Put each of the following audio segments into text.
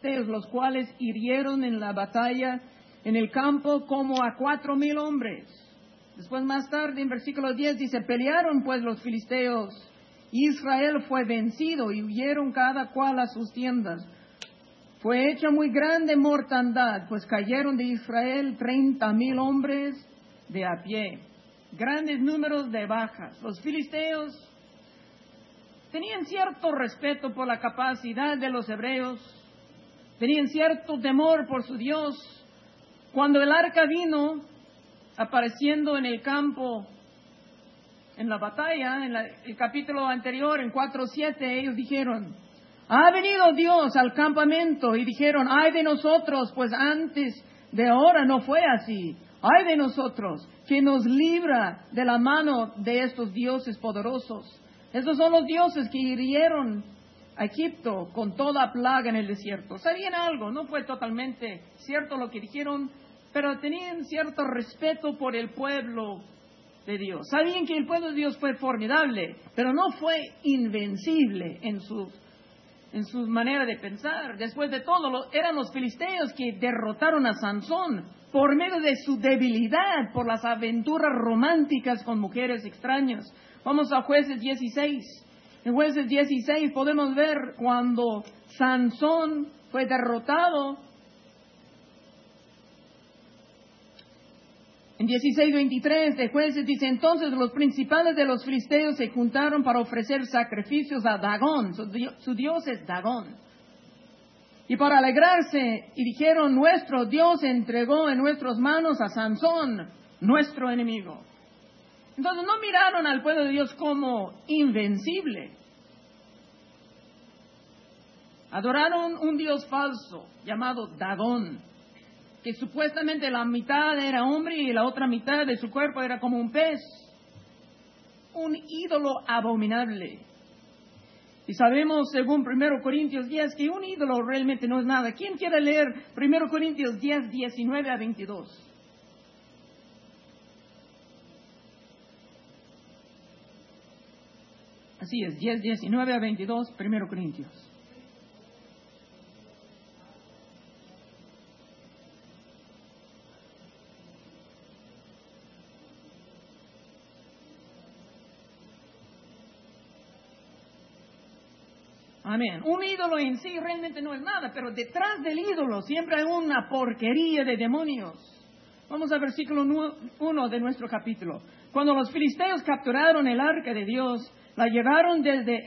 filisteos, los cuales hirieron en la batalla en el campo como a 4,000 hombres. Después, más tarde, en versículo 10 dice: pelearon pues los filisteos, y Israel fue vencido, y huyeron cada cual a sus tiendas. Fue hecha muy grande mortandad, pues cayeron de Israel 30,000 hombres de a pie. Grandes números de bajas. Los filisteos tenían cierto respeto por la capacidad de los hebreos, tenían cierto temor por su Dios. Cuando el arca vino apareciendo en el campo, en la batalla, en el capítulo anterior, en 4:7, ellos dijeron: ha venido Dios al campamento, y dijeron: ay de nosotros, pues antes de ahora no fue así. Ay de nosotros, que nos libra de la mano de estos dioses poderosos. Estos son los dioses que hirieron a Egipto con toda plaga en el desierto. Sabían algo, no fue totalmente cierto lo que dijeron, pero tenían cierto respeto por el pueblo de Dios. Sabían que el pueblo de Dios fue formidable, pero no fue invencible en su manera de pensar. Después de todo, eran los filisteos que derrotaron a Sansón por medio de su debilidad, por las aventuras románticas con mujeres extrañas. Vamos a Jueces 16. En Jueces 16 podemos ver cuando Sansón fue derrotado. En 16:23 de Jueces dice: entonces los principales de los filisteos se juntaron para ofrecer sacrificios a Dagón. Su dios es Dagón. Y para alegrarse, y dijeron: nuestro Dios entregó en nuestras manos a Sansón, nuestro enemigo. Entonces no miraron al pueblo de Dios como invencible. Adoraron un dios falso llamado Dagón, que supuestamente la mitad era hombre y la otra mitad de su cuerpo era como un pez. Un ídolo abominable. Y sabemos, según 1 Corintios 10, que un ídolo realmente no es nada. ¿Quién quiere leer 1 Corintios 10, 19 a 22? Así es, 10, 19 a 22, 1 Corintios. Amén. Un ídolo en sí realmente no es nada, pero detrás del ídolo siempre hay una porquería de demonios. Vamos al versículo 1 de nuestro capítulo. Cuando los filisteos capturaron el arca de Dios, la llevaron desde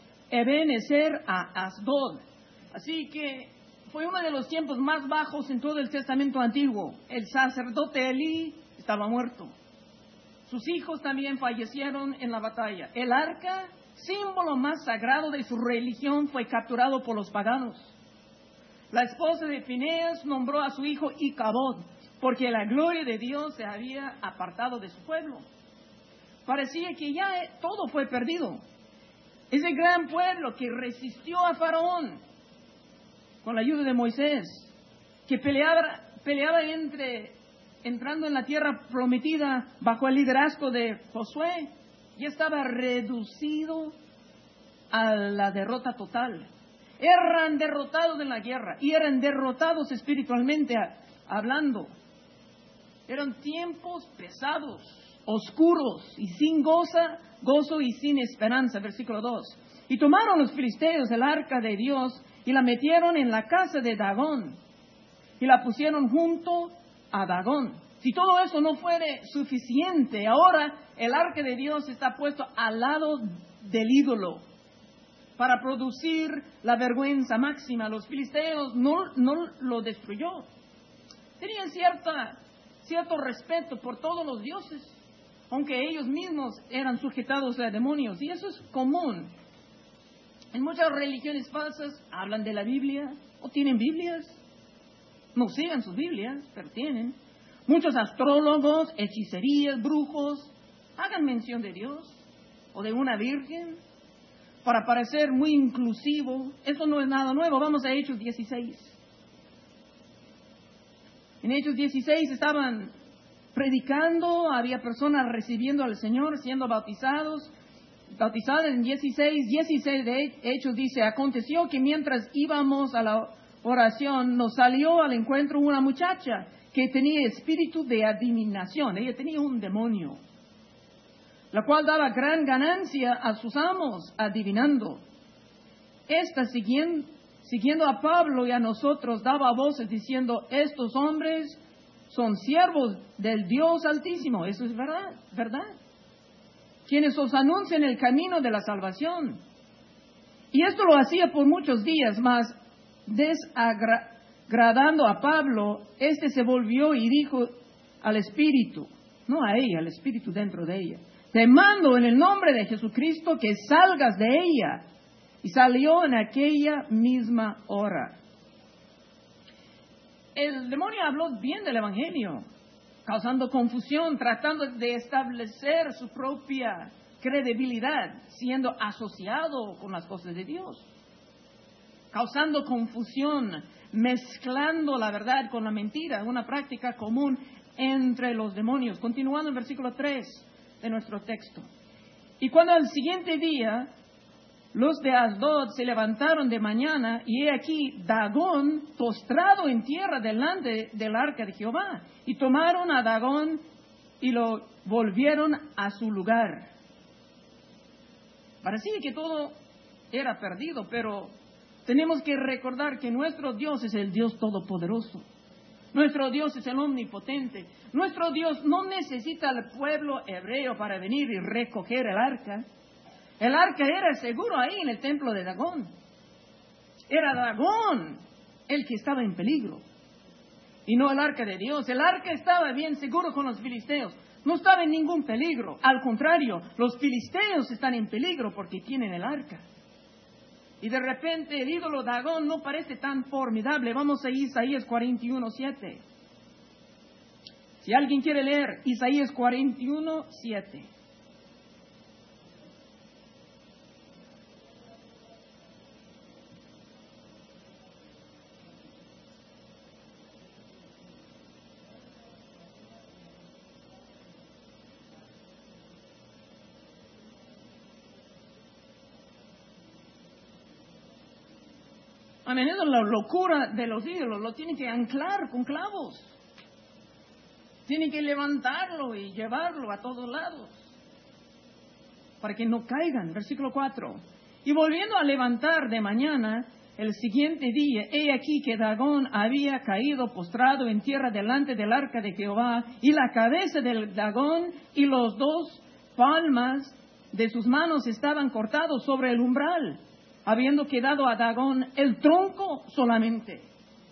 Ebenezer a Asdod. Así que fue uno de los tiempos más bajos en todo el Testamento Antiguo. El sacerdote Elí estaba muerto. Sus hijos también fallecieron en la batalla. El arca, símbolo más sagrado de su religión, fue capturado por los paganos. La esposa de Fineas nombró a su hijo Icabod, porque la gloria de Dios se había apartado de su pueblo. Parecía que ya todo fue perdido. Ese gran pueblo que resistió a Faraón con la ayuda de Moisés, que peleaba entrando en la tierra prometida bajo el liderazgo de Josué, ya estaba reducido a la derrota total. Eran derrotados en la guerra y eran derrotados espiritualmente hablando. Eran tiempos pesados, oscuros y sin gozo y sin esperanza. Versículo 2. Y tomaron los filisteos el arca de Dios y la metieron en la casa de Dagón y la pusieron junto a Dagón. Si todo eso no fuere suficiente, ahora el arca de Dios está puesto al lado del ídolo para producir la vergüenza máxima. Los filisteos no lo destruyó. Tenían cierto respeto por todos los dioses, aunque ellos mismos eran sujetados a demonios. Y eso es común. En muchas religiones falsas hablan de la Biblia o tienen Biblias. No sigan sus Biblias, pero tienen. Muchos astrólogos, hechicerías, brujos, hagan mención de Dios o de una virgen para parecer muy inclusivo. Eso no es nada nuevo. Vamos a Hechos 16. En Hechos 16 estaban predicando, había personas recibiendo al Señor, siendo bautizadas. En 16 de Hechos dice: aconteció que mientras íbamos a la oración nos salió al encuentro una muchacha que tenía espíritu de adivinación. Ella tenía un demonio, la cual daba gran ganancia a sus amos adivinando. Esta, siguiendo a Pablo y a nosotros, daba voces diciendo: estos hombres son siervos del Dios Altísimo. Eso es verdad, ¿verdad? Quienes os anuncian el camino de la salvación. Y esto lo hacía por muchos días, mas desagradando a Pablo, este se volvió y dijo al espíritu, no a ella, al espíritu dentro de ella: te mando en el nombre de Jesucristo que salgas de ella. Y salió en aquella misma hora. El demonio habló bien del Evangelio, causando confusión, tratando de establecer su propia credibilidad, siendo asociado con las cosas de Dios, causando confusión, mezclando la verdad con la mentira, una práctica común entre los demonios. Continuando en versículo 3 de nuestro texto. Y cuando al siguiente día los de Asdod se levantaron de mañana, y he aquí Dagón postrado en tierra delante del arca de Jehová. Y tomaron a Dagón y lo volvieron a su lugar. Parecía que todo era perdido, pero tenemos que recordar que nuestro Dios es el Dios todopoderoso. Nuestro Dios es el omnipotente. Nuestro Dios no necesita al pueblo hebreo para venir y recoger el arca. El arca era seguro ahí en el templo de Dagón. Era Dagón el que estaba en peligro, y no el arca de Dios. El arca estaba bien seguro con los filisteos. No estaba en ningún peligro. Al contrario, los filisteos están en peligro porque tienen el arca. Y de repente el ídolo Dagón no parece tan formidable. Vamos a Isaías 41:7. Si alguien quiere leer Isaías 41:7. A menudo la locura de los ídolos lo tienen que anclar con clavos. Tienen que levantarlo y llevarlo a todos lados para que no caigan. Versículo 4. Y volviendo a levantar de mañana, el siguiente día, he aquí que Dagón había caído postrado en tierra delante del arca de Jehová, y la cabeza del Dagón y los 2 palmas de sus manos estaban cortados sobre el umbral, habiendo quedado a Dagón el tronco solamente.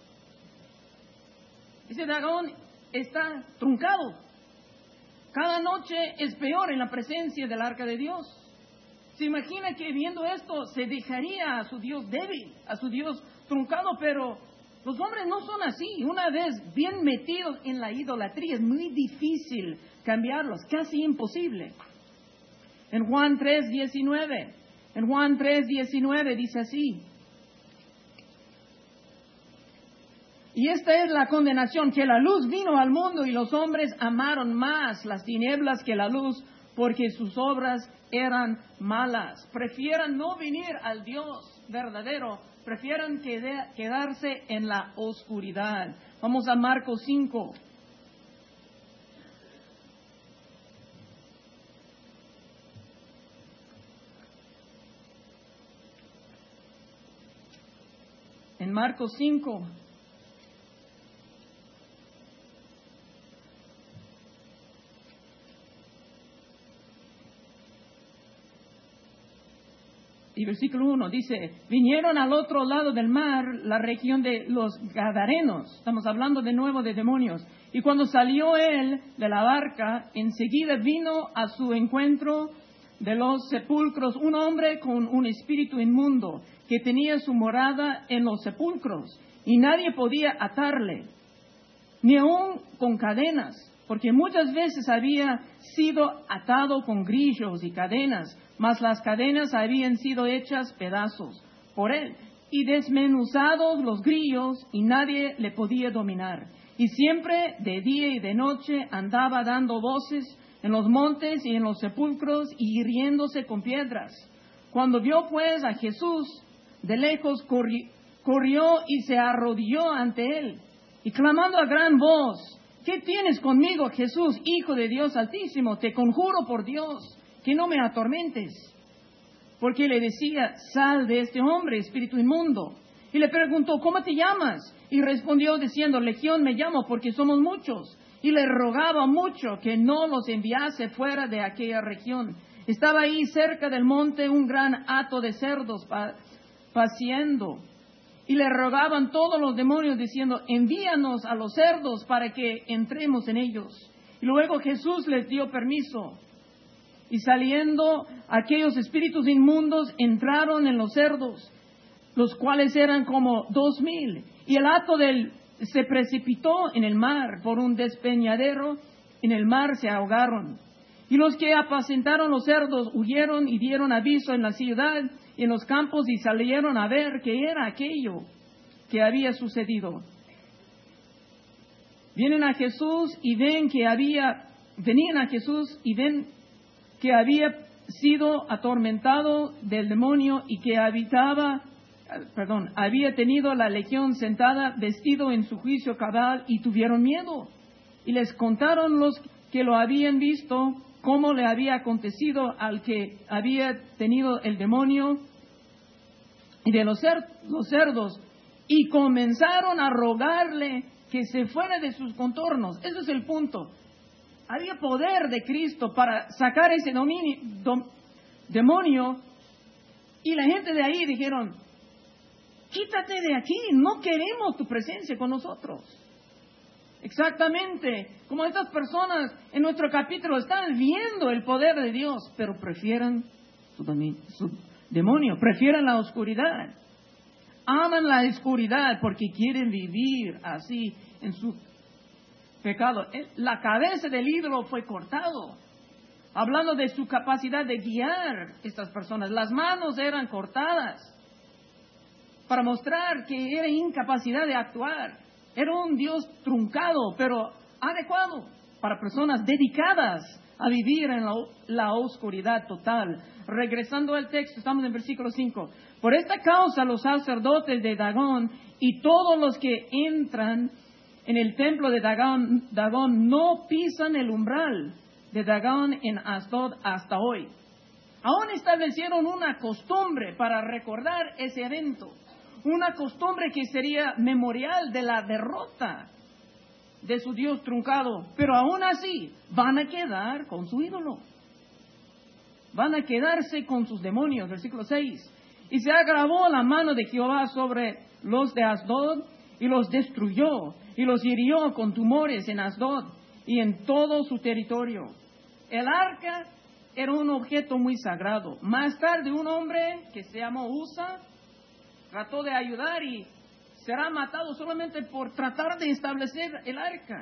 Ese Dagón está truncado. Cada noche es peor en la presencia del arca de Dios. Se imagina que viendo esto se dejaría a su Dios débil, a su Dios truncado, pero los hombres no son así. Una vez bien metidos en la idolatría es muy difícil cambiarlos, casi imposible. En Juan 3:19. En Juan 3:19 dice así: y esta es la condenación, que la luz vino al mundo y los hombres amaron más las tinieblas que la luz, porque sus obras eran malas. Prefieran no venir al Dios verdadero, prefieran quedarse en la oscuridad. Vamos a Marcos 5. En Marcos 5, y versículo 1 dice: vinieron al otro lado del mar, la región de los Gadarenos. Estamos hablando de nuevo de demonios. Y cuando salió él de la barca, enseguida vino a su encuentro de los sepulcros un hombre con un espíritu inmundo, que tenía su morada en los sepulcros, y nadie podía atarle, ni aun con cadenas, porque muchas veces había sido atado con grillos y cadenas, mas las cadenas habían sido hechas pedazos por él, y desmenuzados los grillos, y nadie le podía dominar. Y siempre de día y de noche andaba dando voces en los montes y en los sepulcros, y hiriéndose con piedras. Cuando vio pues a Jesús de lejos, corrió y se arrodilló ante él, y clamando a gran voz: ¿qué tienes conmigo, Jesús, Hijo de Dios Altísimo? Te conjuro por Dios que no me atormentes. Porque le decía: sal de este hombre, espíritu inmundo. Y le preguntó: ¿cómo te llamas? Y respondió diciendo: Legión me llamo, porque somos muchos. Y le rogaba mucho que no los enviase fuera de aquella región. Estaba ahí cerca del monte un gran hato de cerdos paciendo. Y le rogaban todos los demonios diciendo: envíanos a los cerdos para que entremos en ellos. Y luego Jesús les dio permiso. Y saliendo aquellos espíritus inmundos entraron en los cerdos, los cuales eran como 2,000. Y el hato se precipitó en el mar por un despeñadero. En el mar se ahogaron. Y los que apacentaron los cerdos huyeron y dieron aviso en la ciudad y en los campos, y salieron a ver qué era aquello que había sucedido. Venían a Jesús y ven que había sido atormentado del demonio y que había tenido la legión sentada, vestido en su juicio cabal, y tuvieron miedo. Y les contaron los que lo habían visto cómo le había acontecido al que había tenido el demonio y de los cerdos, y comenzaron a rogarle que se fuera de sus contornos. Ese es el punto. Había poder de Cristo para sacar ese demonio, y la gente de ahí dijeron: quítate de aquí, no queremos tu presencia con nosotros. Exactamente, como estas personas en nuestro capítulo están viendo el poder de Dios, pero prefieren su demonio, prefieren la oscuridad. Aman la oscuridad porque quieren vivir así en su pecado. La cabeza del ídolo fue cortado, hablando de su capacidad de guiar estas personas. Las manos eran cortadas para mostrar que era incapacidad de actuar. Era un Dios truncado, pero adecuado para personas dedicadas a vivir en la oscuridad total. Regresando al texto, estamos en versículo 5. Por esta causa los sacerdotes de Dagón y todos los que entran en el templo de Dagón no pisan el umbral de Dagón en Asdod hasta hoy. Aún establecieron una costumbre para recordar ese evento. Una costumbre que sería memorial de la derrota de su Dios truncado. Pero aún así van a quedar con su ídolo. Van a quedarse con sus demonios. Versículo 6. Y se agravó la mano de Jehová sobre los de Asdod y los destruyó. Y los hirió con tumores en Asdod y en todo su territorio. El arca era un objeto muy sagrado. Más tarde un hombre que se llamó Usa trató de ayudar y será matado solamente por tratar de establecer el arca.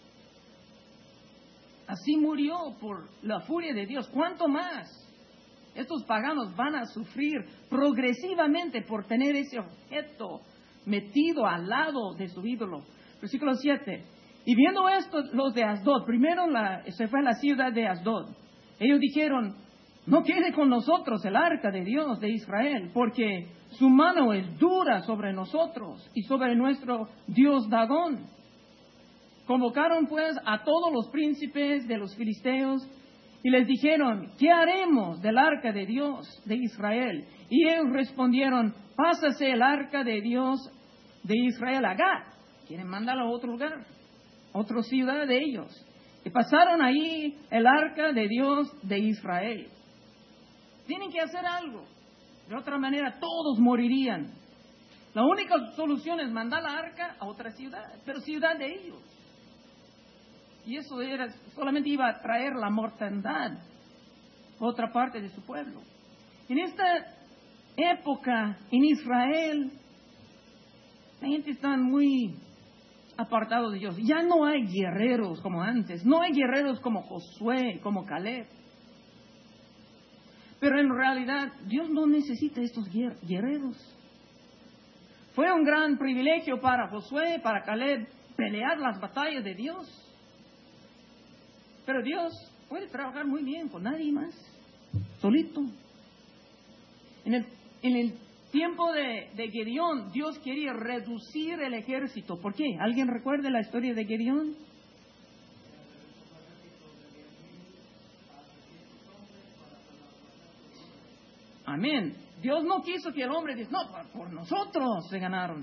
Así murió por la furia de Dios. ¿Cuánto más estos paganos van a sufrir progresivamente por tener ese objeto metido al lado de su ídolo? Versículo 7. Y viendo esto, los de Asdod, primero se fue a la ciudad de Asdod. Ellos dijeron: no quede con nosotros el arca de Dios de Israel, porque su mano es dura sobre nosotros y sobre nuestro Dios Dagón. Convocaron pues a todos los príncipes de los filisteos y les dijeron: ¿qué haremos del arca de Dios de Israel? Y ellos respondieron: pásase el arca de Dios de Israel a Gat. Quieren mandarlo a otro lugar, otra ciudad de ellos. Y pasaron ahí el arca de Dios de Israel. Tienen que hacer algo. De otra manera, todos morirían. La única solución es mandar la arca a otra ciudad, pero ciudad de ellos. Y eso solamente iba a traer la mortandad a otra parte de su pueblo. En esta época, en Israel, la gente está muy apartada de Dios. Ya no hay guerreros como antes. No hay guerreros como Josué, como Caleb. Pero en realidad, Dios no necesita estos guerreros. Fue un gran privilegio para Josué, para Caleb, pelear las batallas de Dios. Pero Dios puede trabajar muy bien con nadie más, solito. En el tiempo de Gedeón, Dios quería reducir el ejército. ¿Por qué? ¿Alguien recuerda la historia de Gedeón? Amén. Dios no quiso que el hombre diga, no, por nosotros se ganaron.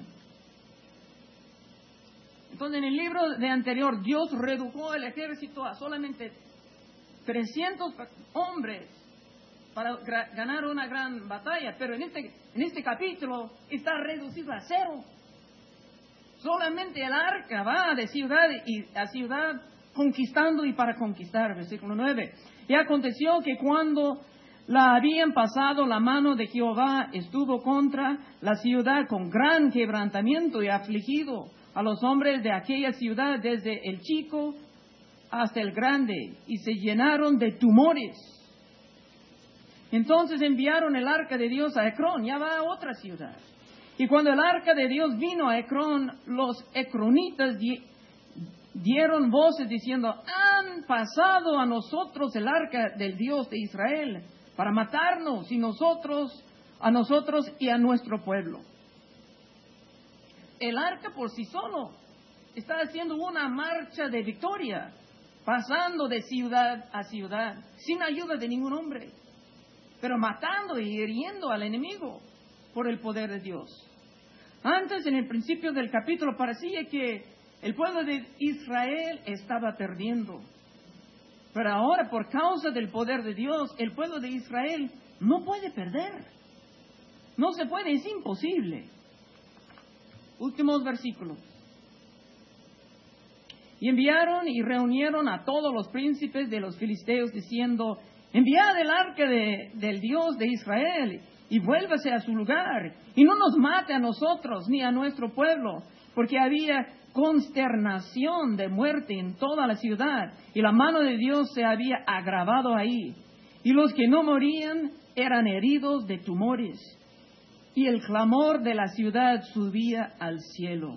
Entonces, en el libro de anterior, Dios redujo el ejército a solamente 300 hombres para ganar una gran batalla. Pero en este capítulo está reducido a 0. Solamente el arca va de ciudad a ciudad conquistando y para conquistar. Versículo 9. Y aconteció que cuando la habían pasado, la mano de Jehová estuvo contra la ciudad con gran quebrantamiento y afligido a los hombres de aquella ciudad, desde el chico hasta el grande, y se llenaron de tumores. Entonces enviaron el arca de Dios a Ecrón, ya va a otra ciudad. Y cuando el arca de Dios vino a Ecrón, los ecronitas dieron voces diciendo, han pasado a nosotros el arca del Dios de Israel para matarnos a nosotros y a nuestro pueblo. El arca por sí solo está haciendo una marcha de victoria, pasando de ciudad a ciudad, sin ayuda de ningún hombre, pero matando y hiriendo al enemigo por el poder de Dios. Antes, en el principio del capítulo, parecía que el pueblo de Israel estaba perdiendo. Pero ahora, por causa del poder de Dios, el pueblo de Israel no puede perder. No se puede, es imposible. Últimos versículos. Y enviaron y reunieron a todos los príncipes de los filisteos, diciendo, enviad el arca del Dios de Israel, y vuélvase a su lugar, y no nos mate a nosotros ni a nuestro pueblo, porque había consternación de muerte en toda la ciudad, y la mano de Dios se había agravado ahí, y los que no morían eran heridos de tumores, y el clamor de la ciudad subía al cielo.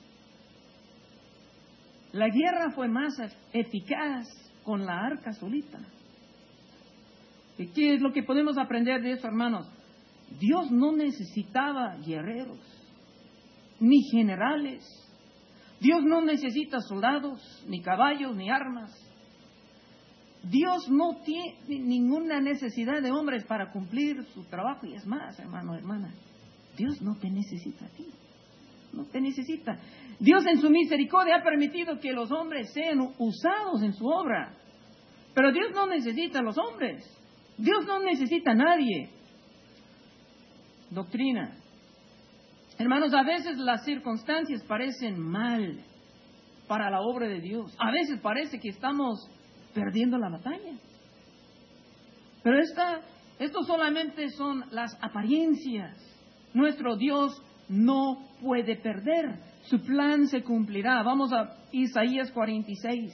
La guerra fue más eficaz con la arca solita. ¿Y qué es lo que podemos aprender de eso, hermanos? Dios no necesitaba guerreros, ni generales. Dios no necesita soldados, ni caballos, ni armas. Dios no tiene ninguna necesidad de hombres para cumplir su trabajo. Y es más, hermano, hermana, Dios no te necesita a ti. No te necesita. Dios en su misericordia ha permitido que los hombres sean usados en su obra. Pero Dios no necesita a los hombres. Dios no necesita a nadie. Doctrina. Hermanos, a veces las circunstancias parecen mal para la obra de Dios. A veces parece que estamos perdiendo la batalla. Pero esto solamente son las apariencias. Nuestro Dios no puede perder. Su plan se cumplirá. Vamos a Isaías 46.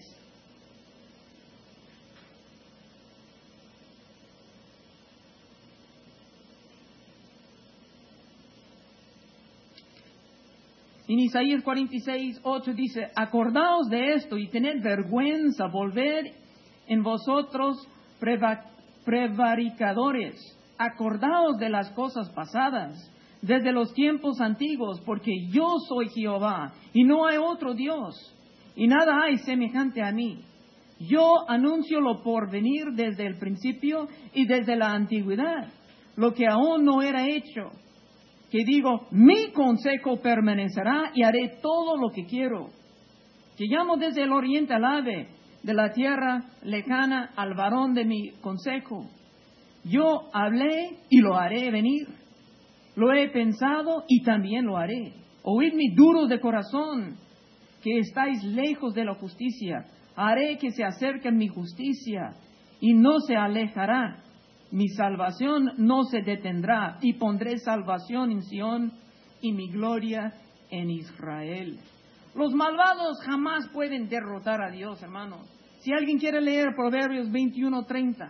En Isaías 46, 8 dice, acordaos de esto y tened vergüenza, volved en vosotros prevaricadores, acordaos de las cosas pasadas, desde los tiempos antiguos, porque yo soy Jehová, y no hay otro Dios, y nada hay semejante a mí. Yo anuncio lo por venir desde el principio y desde la antigüedad, lo que aún no era hecho, que digo, mi consejo permanecerá y haré todo lo que quiero. Que llamo desde el oriente al ave, de la tierra lejana al varón de mi consejo. Yo hablé y lo haré venir. Lo he pensado y también lo haré. Oídme duros de corazón, que estáis lejos de la justicia. Haré que se acerque mi justicia y no se alejará. Mi salvación no se detendrá, y pondré salvación en Sión y mi gloria en Israel. Los malvados jamás pueden derrotar a Dios, hermanos. Si alguien quiere leer Proverbios 21:30.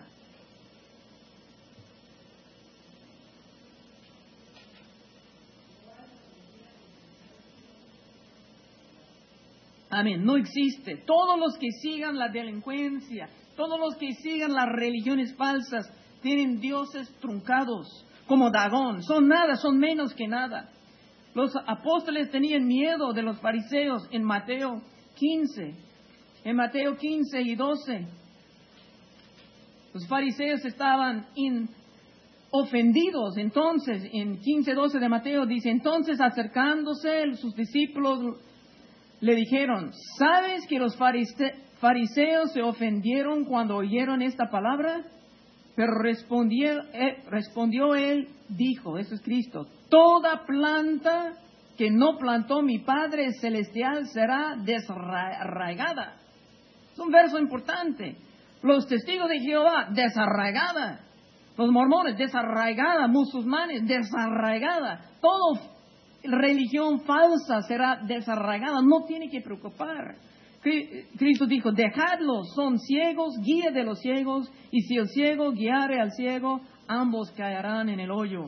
Amén, no existe. Todos los que sigan la delincuencia, todos los que sigan las religiones falsas, tienen dioses truncados. como Dagón. Son nada, son menos que nada. Los apóstoles tenían miedo de los fariseos en Mateo 15. En Mateo 15 y 12. Los fariseos estaban ofendidos. Entonces, en 15:12 de Mateo dice, entonces acercándose sus discípulos le dijeron, ¿sabes que los fariseos se ofendieron cuando oyeron esta palabra? Pero respondió él, dijo, eso es Cristo, toda planta que no plantó mi Padre Celestial será desarraigada. Es un verso importante. Los testigos de Jehová, desarraigada. Los mormones, desarraigada. Musulmanes, desarraigada. Toda religión falsa será desarraigada. No tiene que preocupar. Cristo dijo, dejadlos, son ciegos, guía de los ciegos, y si el ciego guiare al ciego, ambos caerán en el hoyo.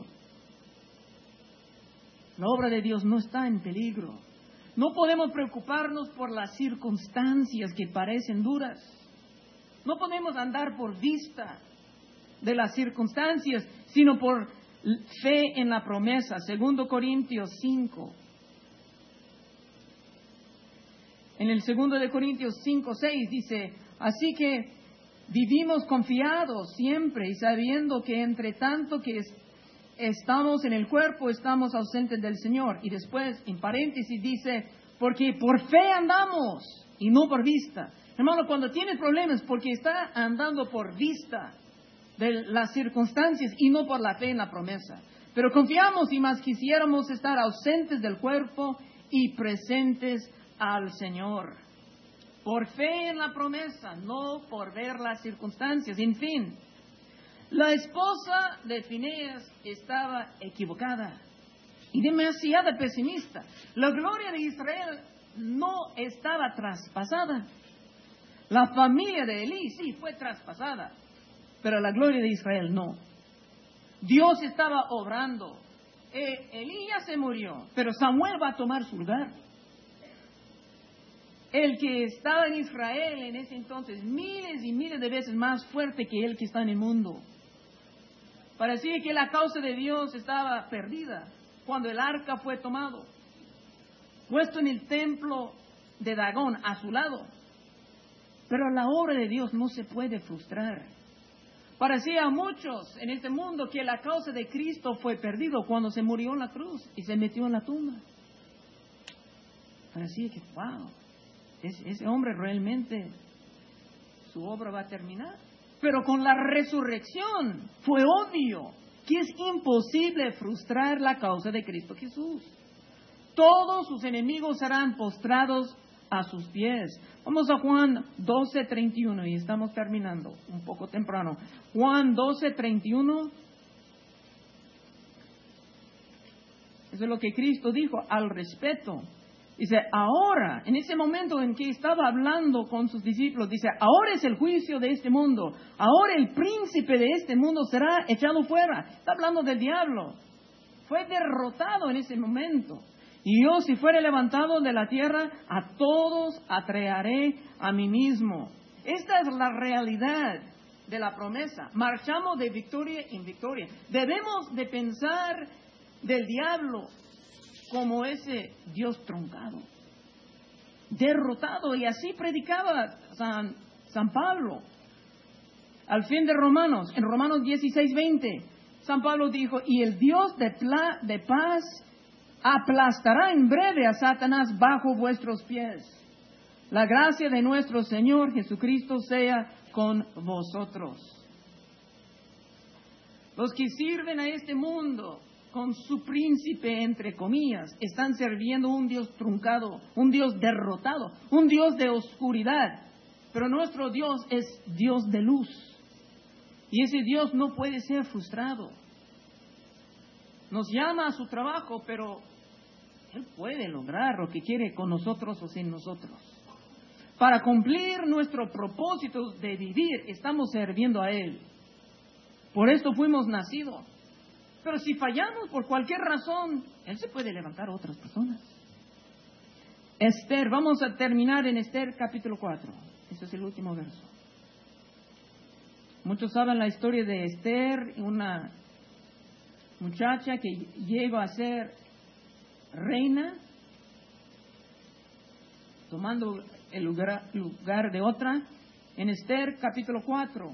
La obra de Dios no está en peligro. No podemos preocuparnos por las circunstancias que parecen duras. No podemos andar por vista de las circunstancias, sino por fe en la promesa. 2 Corintios 5. En el 2 de Corintios 5:6 dice, así que vivimos confiados siempre y sabiendo que entre tanto que estamos en el cuerpo, estamos ausentes del Señor. Y después, en paréntesis, dice, porque por fe andamos y no por vista. Hermano, cuando tienes problemas, porque está andando por vista de las circunstancias y no por la fe en la promesa. Pero confiamos y más quisiéramos estar ausentes del cuerpo y presentes al Señor. Por fe en la promesa, no por ver las circunstancias. En fin, la esposa de Fineas estaba equivocada y demasiado pesimista. La gloria de Israel no estaba traspasada. La familia de Elí sí fue traspasada, pero la gloria de Israel no. Dios estaba obrando. Elí ya se murió, pero Samuel va a tomar su lugar. El que estaba en Israel en ese entonces, miles y miles de veces más fuerte que el que está en el mundo. Parecía que la causa de Dios estaba perdida cuando el arca fue tomado, puesto en el templo de Dagón a su lado. Pero la obra de Dios no se puede frustrar. Parecía a muchos en este mundo que la causa de Cristo fue perdido cuando se murió en la cruz y se metió en la tumba. Parecía que, wow, ese hombre realmente, su obra va a terminar. Pero con la resurrección fue obvio que es imposible frustrar la causa de Cristo Jesús. Todos sus enemigos serán postrados a sus pies. Vamos a Juan 12:31 y estamos terminando un poco temprano. Juan 12:31. Eso es lo que Cristo dijo al respecto. Dice, ahora, en ese momento en que estaba hablando con sus discípulos, dice, ahora es el juicio de este mundo. Ahora el príncipe de este mundo será echado fuera. Está hablando del diablo. Fue derrotado en ese momento. Y yo, si fuere levantado de la tierra, a todos atraeré a mí mismo. Esta es la realidad de la promesa. Marchamos de victoria en victoria. Debemos de pensar del diablo como ese Dios truncado, derrotado. Y así predicaba San Pablo. Al fin de Romanos, en Romanos 16:20, San Pablo dijo, y el Dios de paz aplastará en breve a Satanás bajo vuestros pies. La gracia de nuestro Señor Jesucristo sea con vosotros. Los que sirven a este mundo con su príncipe, entre comillas, están sirviendo un Dios truncado, un Dios derrotado, un Dios de oscuridad. Pero nuestro Dios es Dios de luz. Y ese Dios no puede ser frustrado. Nos llama a su trabajo, pero Él puede lograr lo que quiere con nosotros o sin nosotros. Para cumplir nuestro propósito de vivir, estamos sirviendo a Él. Por esto fuimos nacidos. Pero si fallamos por cualquier razón, Él se puede levantar a otras personas. Esther, vamos a terminar en Esther capítulo 4. Ese es el último verso. Muchos saben la historia de Esther, una muchacha que llegó a ser reina, tomando el lugar de otra, en Esther capítulo 4.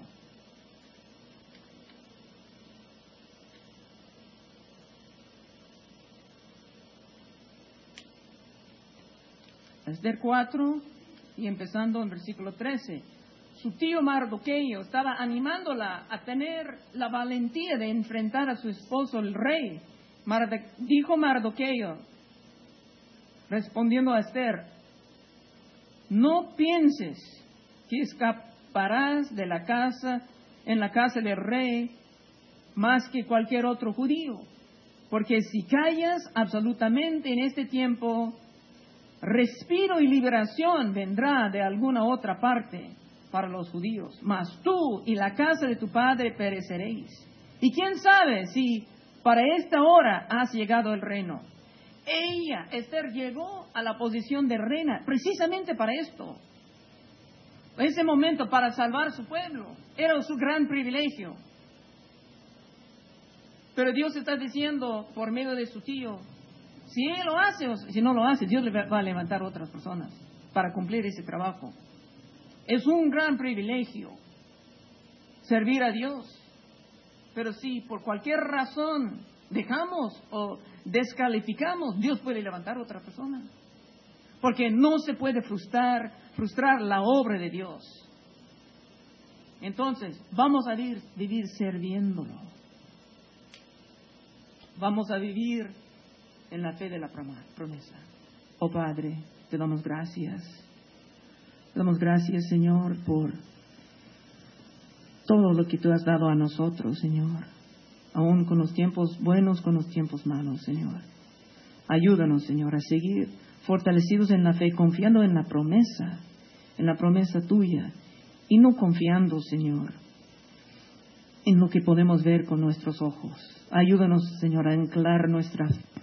Esther 4 y empezando en versículo 13. Su tío Mardoqueo estaba animándola a tener la valentía de enfrentar a su esposo el rey. Dijo Mardoqueo, respondiendo a Esther, no pienses que escaparás de la casa, en la casa del rey, más que cualquier otro judío, porque si callas absolutamente en este tiempo, respiro y liberación vendrá de alguna otra parte para los judíos, mas tú y la casa de tu padre pereceréis. Y quién sabe si para esta hora has llegado al reino. Ella, Esther, llegó a la posición de reina precisamente para esto. Ese momento para salvar su pueblo era su gran privilegio. Pero Dios está diciendo por medio de su tío, si él lo hace o si no lo hace, Dios le va a levantar otras personas para cumplir ese trabajo. Es un gran privilegio servir a Dios. Pero si por cualquier razón dejamos o descalificamos, Dios puede levantar otra persona. Porque no se puede frustrar la obra de Dios. Entonces, vamos a vivir sirviéndolo. Vamos a vivir en la fe de la promesa. Oh Padre, te damos gracias. Te damos gracias, Señor, por todo lo que tú has dado a nosotros, Señor. Aún con los tiempos buenos, con los tiempos malos, Señor. Ayúdanos, Señor, a seguir fortalecidos en la fe, confiando en la promesa tuya, y no confiando, Señor, en lo que podemos ver con nuestros ojos. Ayúdanos, Señor, a anclar nuestra